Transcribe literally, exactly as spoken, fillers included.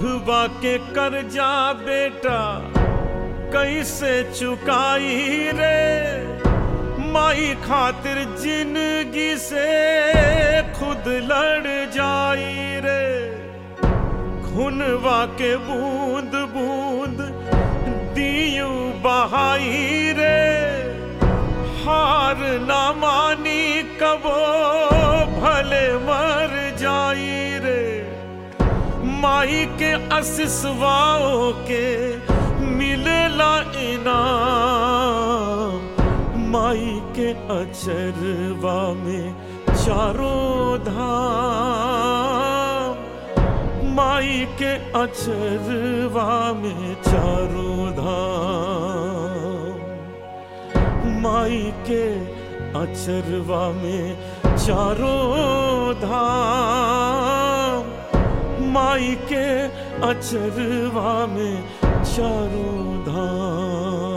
विधवा के कर्जा बेटा कैसे चुकाई रे, माई खातिर जिंदगी से खुद लड़ जाई रे। खुनवा के बूंद बूंद दियू बहाई रे, हार ना मानी कबो भले मर जाई रे। माई के आशीषवाओं के मिलेला इनाम, माई के अचरवा में चारों धाम, माई के अचरवा में चारों धाम, माई के अचरवा में चारों धाम, माई के अचरवा में चारों धाम।